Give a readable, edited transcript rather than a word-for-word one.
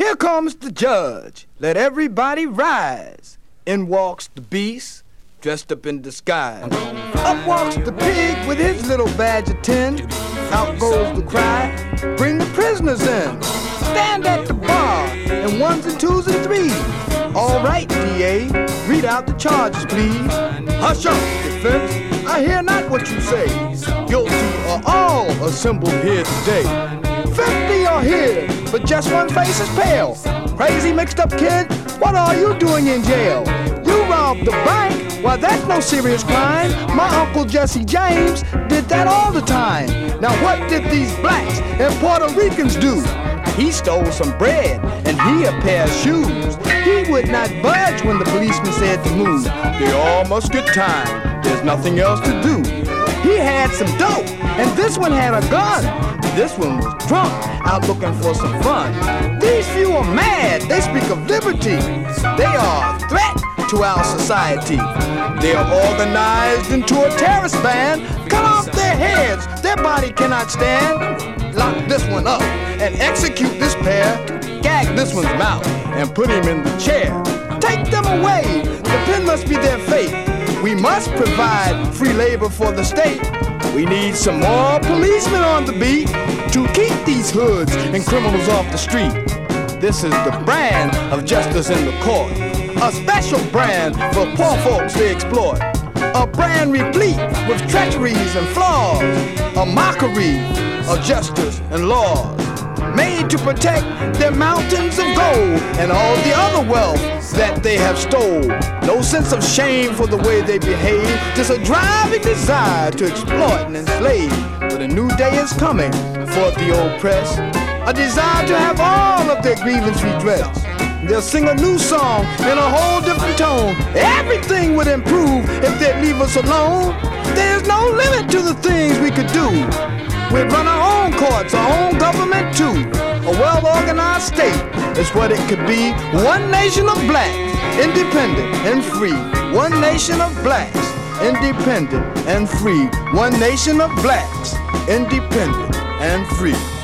Here comes the judge. Let everybody rise. In walks the beast, dressed up in disguise. Up walks the pig with his little badge of tin. Out goes the cry, bring the prisoners in. Stand at the bar in ones and twos and threes. All right, DA, read out the charges, please. Hush up, defense, I hear not what you say. Guilty are all assembled here today. 50 are here, but just one face is pale. Crazy mixed up kid, what are you doing in jail? You robbed the bank? Why, that's no serious crime. My Uncle Jesse James did that all the time. Now what did these blacks and Puerto Ricans do? He stole some bread and he a pair of shoes. He would not budge when the policeman said to move. They all must get time, there's nothing else to do. He had some dope and this one had a gun. This one was drunk, out looking for some fun. These few are mad, they speak of liberty. They are a threat to our society. They are organized into a terrorist band. Cut off their heads, their body cannot stand. Lock this one up and execute this pair. Gag this one's mouth and put him in the chair. Take them away, the pen must be their fate. We must provide free labor for the state. We need some more policemen on the beat to keep these hoods and criminals off the street. This is the brand of justice in the court. A special brand for poor folks they exploit. A brand replete with treacheries and flaws. A mockery of justice and laws. Made to protect their mountains of gold and all the other wealth that they have stole. No sense of shame for the way they behave, just a driving desire to exploit and enslave. But a new day is coming for the oppressed, a desire to have all of their grievance redressed. They'll sing a new song in a whole different tone. Everything would improve if they'd leave us alone. There's no limit to the things we could do. We'd run our own courts, our own government too. A well-organized state is what it could be. One nation of blacks, independent and free. One nation of blacks, independent and free. One nation of blacks, independent and free.